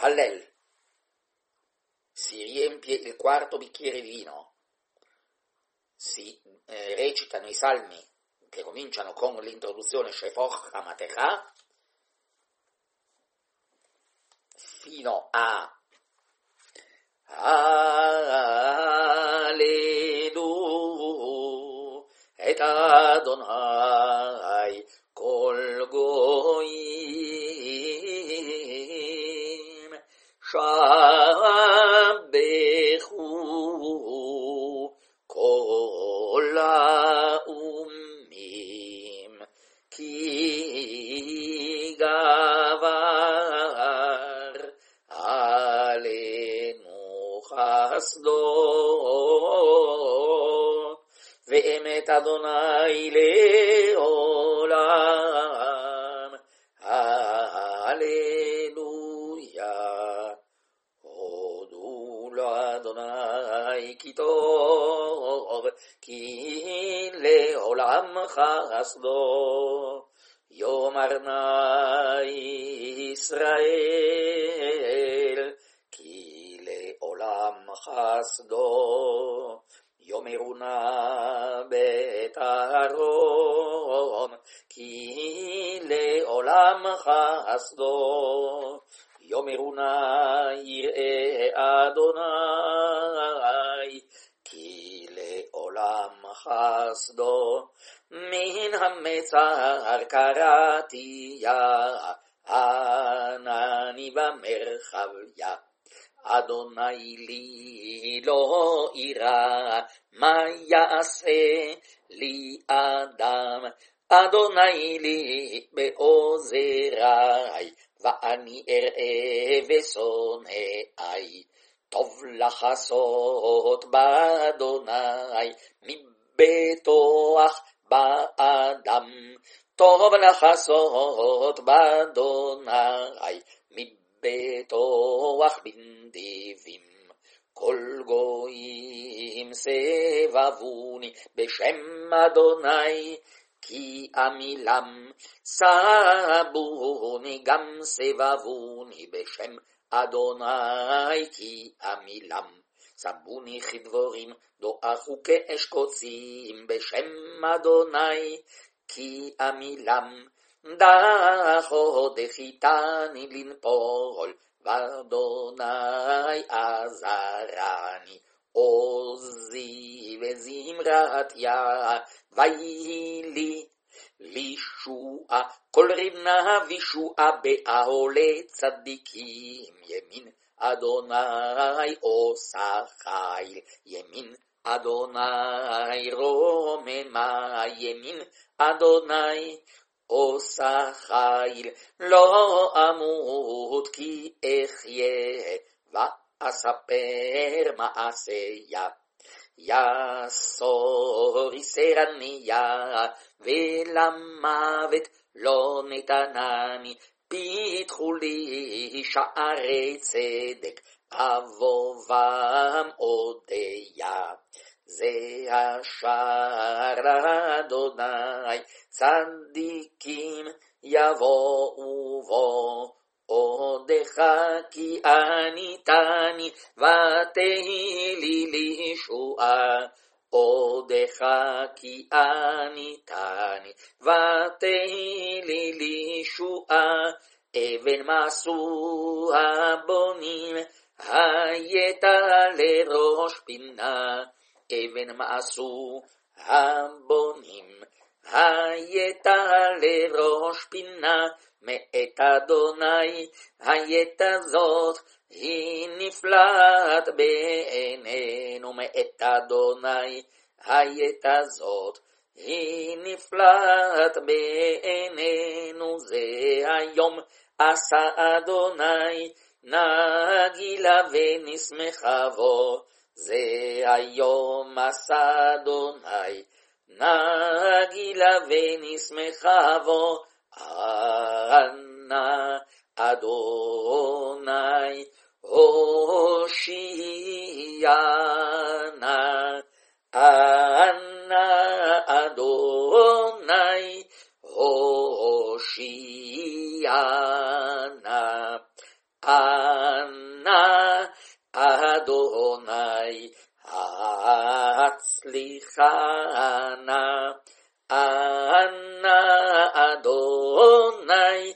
Hallel. Si riempie il quarto bicchiere di vino, si recitano i salmi che cominciano con l'introduzione Shefoch Hamatecha fino a Alelu et Adonai kol goyim Shabbechu kol ha'umim ki gavar alenu chasdo ve'emet Adonai le'olam. Alleluia. Hodu Adonai ki tov ki le'olam chasdo. Yomar na Israel ki le'olam chasdo. Yomeruna bet Aaron ki le'olam chasdo. Yomeruna yir'e Adonai ki le'olam chasdo. Min hametzar karati ya anani b'merchav ya. Adonai li lo ira ma ya'aseh li adam. Adonai li be'ozerai va'ani er'e ve'son'ai. Tov lachasot ba'Adonai mibetoach ba'adam. Tov lachasot ba'Adonai betoach bindivim. Kol goyim sevavuni beshem Adonai ki amilam. Sabuni gam sevavuni beshem Adonai ki amilam. Sabuni chidvorim doachu ke'esh kotzim beshem Adonai ki amilam. Dacho dechitani linpol, v'Adonai azarani. Ozi vezimrat ya, vayili lishua. Kol rivna vishua be'ahole tzadikim. Yemin Adonai osachayil. Yemin Adonai romema. Yemin Adonai osachayil. Lo amut ki echye va'asaper ma'aseya. Yasor iseraniya velamavet lo netanani. Pitchu li sha'arei tzedek avovam odeya. Ze hashar Adonai tzadikim yavo'u vo. Odecha ki anitani vatehi li lishua. Odecha ki anitani vatehi li lishua. Even masu abonim hayeta lerosh pina. Even masu abonim hayeta lerosh pina. Me'et Adonai hayeta zot hi niflat be'enenu. Me'et Adonai hayeta zot hi niflat be'enenu. Ze hayom asa Adonai nagila venismecha vo. Ze hayom asa Adonai nagila venismecha vo. Anna Adonai Hoshiana. Anna Adonai Hoshiana. Hatzlichana, Anna Adonai,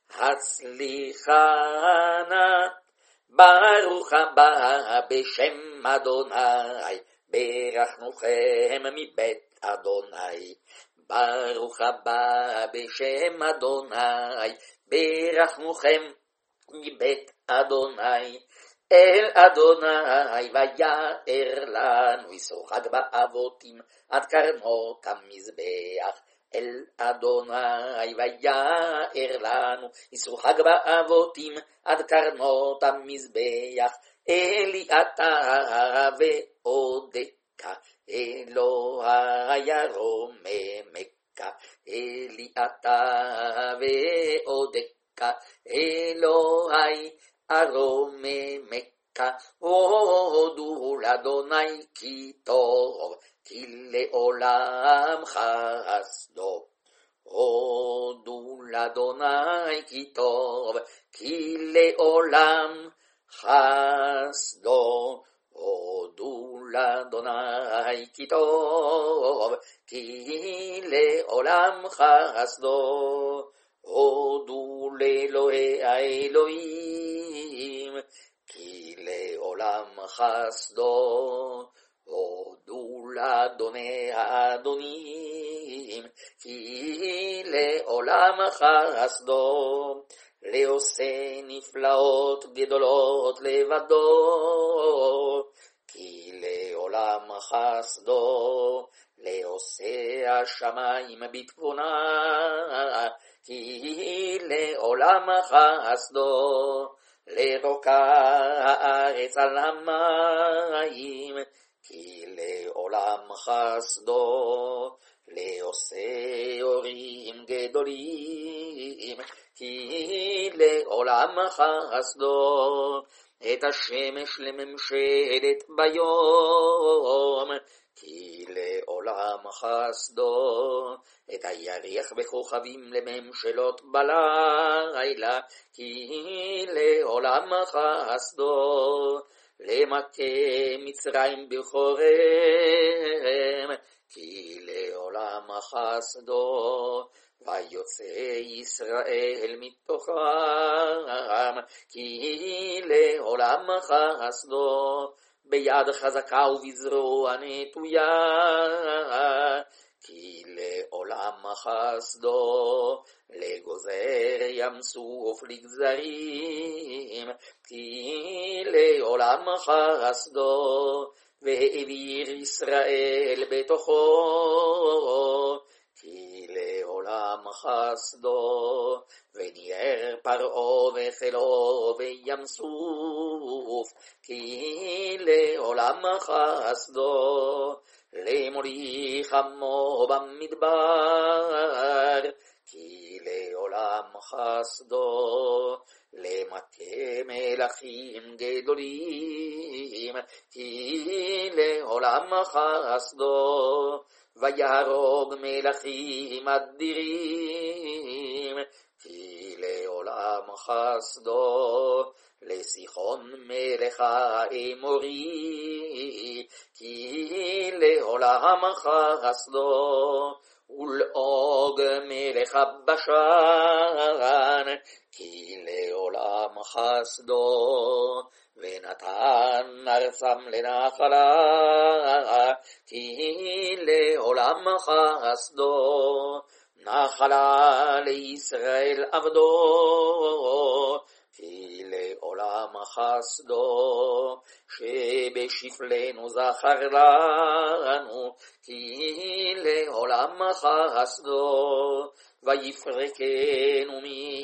Hatzlichana, Baruch haba Beshem Adonai, Berachnuchem mibet Adonai, Baruch haba Beshem Adonai, Berachnuchem mibet Adonai, El Adonai vayaer lanu ישוחק באבותים עד קרנות המזבח. אל אדוני ויער לנו ישוחק באבותים עד קרנות המזבח. אלי אתה ועודך אלוהי הרוממך. אלי אתה ועודך אלוהי הרוממך. הודו לאדוני כי טוב, כי לעולם חסדו. הודו לאדוני כי טוב, כי לעולם חסדו. הודו לאדוני כי טוב, כי לעולם חסדו. הודו לאלוהי האלוהים, כי לעולם חסדו. הודו לאדוני האדונים, כי לעולם חסדו. לעושה נפלאות גדולות לבדו, כי לעולם חסדו. לעושה השמיים בתבונה, כי לעולם חסדו. לרוקע הארץ על המים, כי לעולם חסדו. לעושה אורים גדולים, כי לעולם חסדו. את השמש לממשלת ביום, כי לעולם חסדו. את הירח בכוכבים לממשלות בלילה, כי לעולם חסדו. למכה מצרים בחורם, כי לעולם חסדו. ויוצא ישראל מתוכם, כי לעולם חסדו. ביד חזקה ובזרוע נטויה, כי לעולם חסדו. לגוזר ים סוף לגזרים, כי לעולם חסדו. והעביר ישראל בתוכו, כי לעולם חסדו. וניער פרעה וחילו בים סוף, כי לעולם חסדו. למוליך עמו במדבר, כי לעולם חסדו. למכה מלכים גדולים, כי לעולם חסדו. ויהרוג מלכים אדירים, כי לעולם חסדו. לסיחון מלך האמורי, כי לעולם חסדו. ולעוג מלך הבשן, כי לעולם חסדו. ונתן ארצם לנחלה, כי לעולם חסדו. נחלה לישראל עבדו, כי לעולם חסדו. שבשפלנו זכר לנו, כי לעולם חסדו. ויפרקנו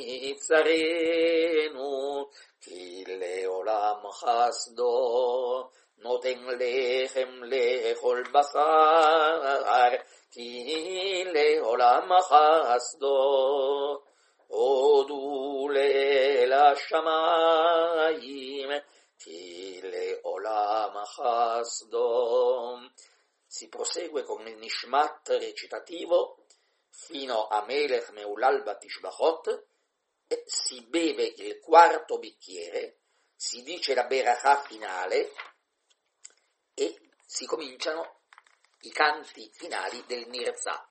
מיצרנו, כי לעולם חסדו. נותן לחם לאכול בשר, כי לעולם חסדו. הודו לאל השמיים, כי לעולם xasdo. Si prosegue con il Nishmat recitativo fino a Melech Meulal Batishbachot, si beve il quarto bicchiere, si dice la berachà finale e si cominciano i canti finali del Nirza.